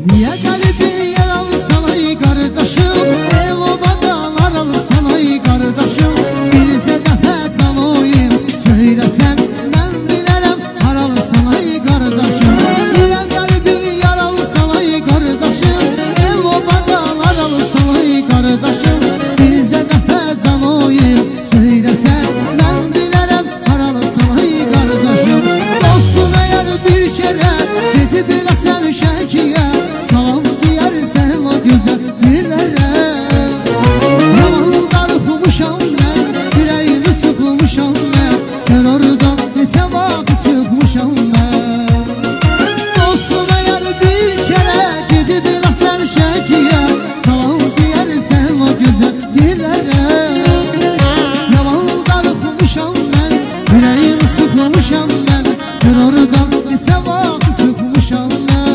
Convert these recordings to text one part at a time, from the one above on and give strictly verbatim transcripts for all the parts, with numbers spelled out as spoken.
Niye kalbi yaralsan ay kardeşim, ev obadalar alsan ay kardeşim. Birce defa tanıyım söylesen, ben bilerem haralsan ay kardeşim. Niye kalbi yaralsan ay kardeşim, ev obadalar alsan ay kardeşim. Birce defa tanıyım söylesen, ben bilerem haralsan ay kardeşim. Dostum eğer bir kere gidip bilesen şekiye, salam diyersen o güzel dillere. Yaman darıxmışam ben, yüreğimi sıkmışam ben, terörden neçə vaxt çıkmışam ben. Dostum eğer bir kere gidip bilesen şekiye, salam diyersen o güzel dillere. Yaman darıxmışam ben, yüreğimi sıkmışam ben, terörden neçə vaxt çıkmışam ben.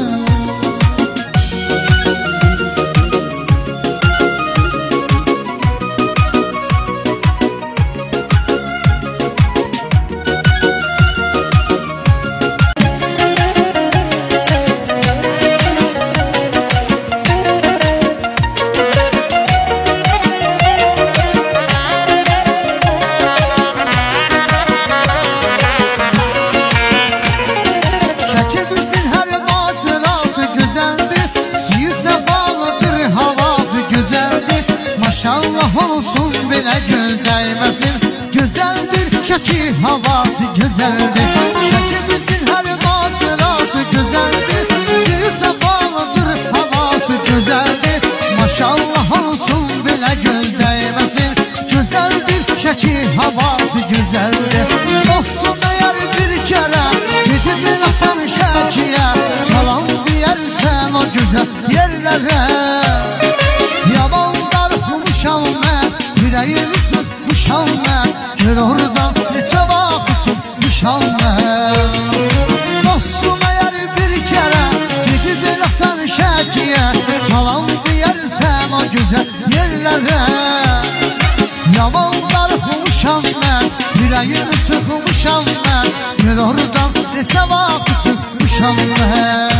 Şəkilmişsin hər macırası gözəldir, suyu səfalıdır, havası gözəldir. Maşallah olsun belə göl dəyməsin, gözəldir, şəki havası gözəldir. Şəkilmişsin hər macırası gözəldir, suyu səfalıdır, havası gözəldir. Maşallah olsun belə göl dəyməsin, gözəldir, şəki havası gözəldir. Dostum eğer bir kere gidip biləsən şəkiyə, salam diyersen o güzel yerlere. Yaman darıxmışam mən, yüreğimi sıkmışam mən, gör oradan neçə vaxt çıkmışam mən. Dostum eğer bir kere gidip biləsən şəkiyə, salam diyersen o güzel yerlere. Yaman darıxmışam mən, yüreğimi sıkmışam mən, gör oradan neçə vaxt çıkmışam mən.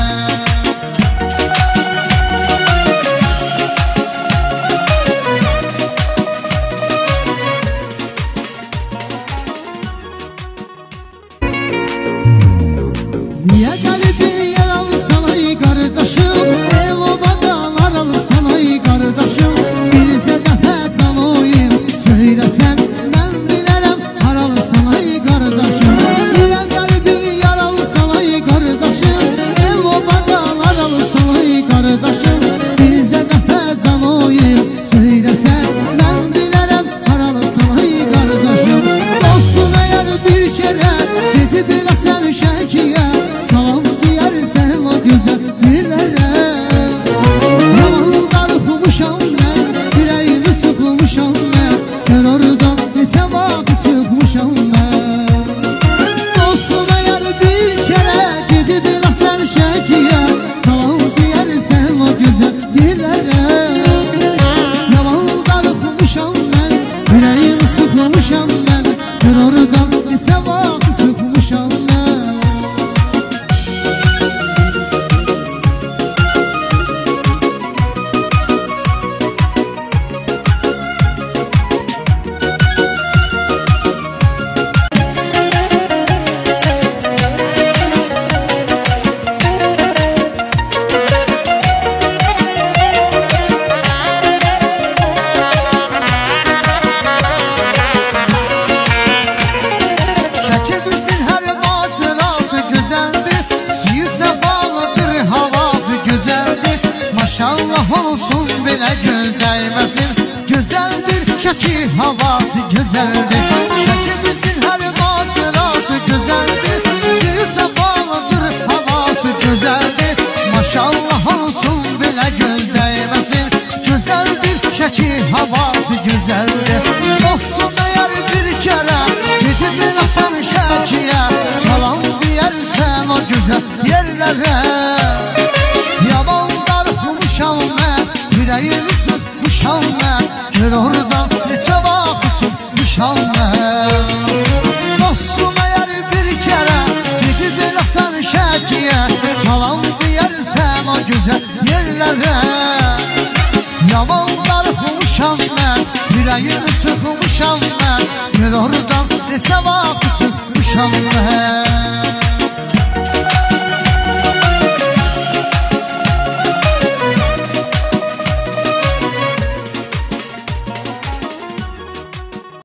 Niye kalbi yaralsan ay kardeşim, ev obadalar alsan ay kardeşim. Birce defa tanıyım söylesen, ben bilerem haralsan ay kardeşim. Niye kalbi yaralsan ay kardeşim, ev obadalar alsan ay kardeşim. Birce defa tanıyım söylesen, ben bilerem haralsan ay kardeşim. Dostum eğer bir kere gidip bilesen şekiye, salam diyersen o güzel dillere. Yaman darıxmışam ben, yüreğimi sıkmışam ben, terörden neçə vaxt çıkmışam ben. Dostum eğer bir kere gidip bilesen şekiye, salam diyersen o güzel dillere. Yaman darıxmışam ben, yüreğimi sıkmışam ben, terörden neçə vaxt çıkmışam ben. Şəkilmişsin hər macırası gözəldir, suyu səfalıdır, havası gözəldir. Maşallah olsun belə göl dəyməsin, gözəldir, şəki havası gözəldir. Şəkilmişsin hər macırası gözəldir, suyu səfalıdır, havası gözəldir. Maşallah olsun belə göl dəyməsin, gözəldir, şəki havası gözəldir. Dostum eğer bir kere gidip biləsən şəkiyə, salam diyersen o güzel yerlere. Yaman darıxmışam mən, yüreğimi sıkmışam mən, gör oradan neçə vaxt çıkmışam mən. Dostum eğer bir kere gidip biləsən şəkiyə, salam diyersen o güzel dillərə Yaman darıxmışam mən Yüreğimi sıxmışam mən Gör oradan neçə vaxt çıxmışam mən